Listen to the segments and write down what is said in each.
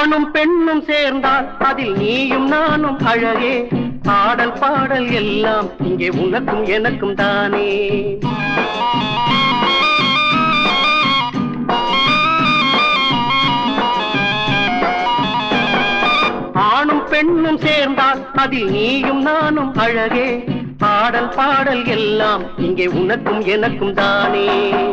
ஆணும் பெண்ணும் சேர்ந்தால் அதில் நீயும் நானும் அழகே. ஆடல் பாடல் எல்லாம் இங்கே உனக்கும் எனக்கும் தானே. ஆணும் பெண்ணும் சேர்ந்தால் அதில் நீயும் நானும் அழகே. ஆடல் பாடல் எல்லாம் இங்கே உனக்கும் எனக்கும் தானே.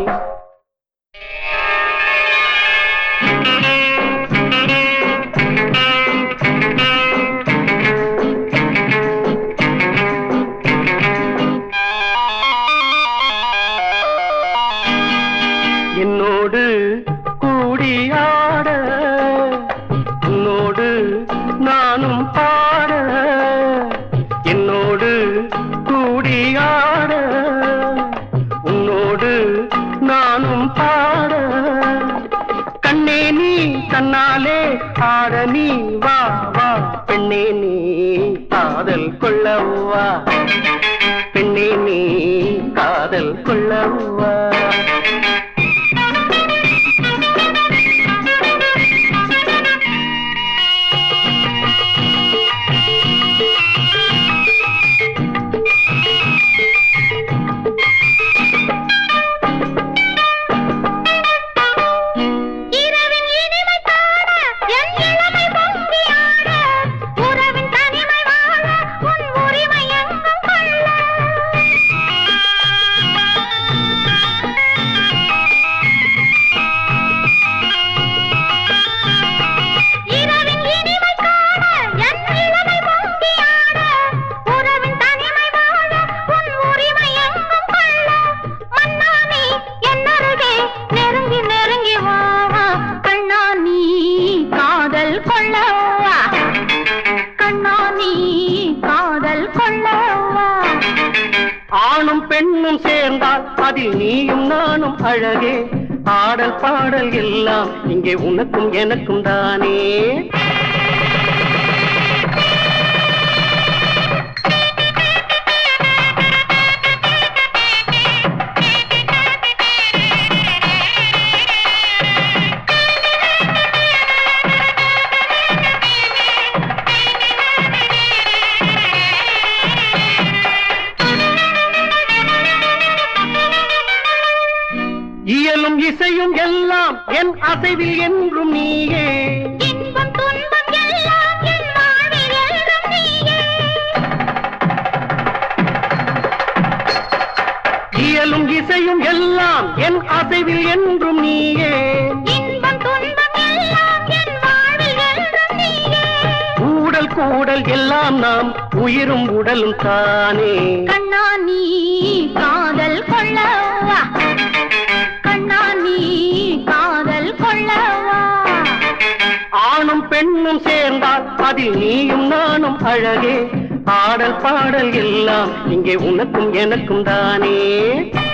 என்னோடு கூடியாட உன்னோடு நானும் பாட. என்னோடு கூடியாட உன்னோடு நானும் பாட. கண்ணே நீ தன்னாலே ஆட நீ வா வா. பெண்ணே நீ காதல் கொள்ளவா. பெண்ணே நீ காதல் கொள்ளவா. ஆணும் பெண்ணும் சேர்ந்தால் அதில் நீயும் நானும் அழகே. ஆடல் பாடல் எல்லாம் இங்கே உனக்கும் எனக்கும் தானே. இயலும் இசையும் எல்லாம் என் அசைவில் என்றும் நீயே. இன்பம் துன்பம் எல்லாம் என் வாழ்வில் என்றும் நீயே. இயலும் இசையும் எல்லாம் என் அசைவில் என்றும் நீயே. இன்பம் துன்பம் எல்லாம் என் வாழ்வில் என்றும் நீயே. ஊடல் கூடல் எல்லாம் நாம் உயிரும் உடலும் தானே. கண்ணா நீ காதல் கொள்ளவா. ஆணும் பெண்ணும் சேர்ந்தால் அதில் நீயும் நானும் அழகே. ஆடல் பாடல் எல்லாம் இங்கே உனக்கும் எனக்கும் தானே.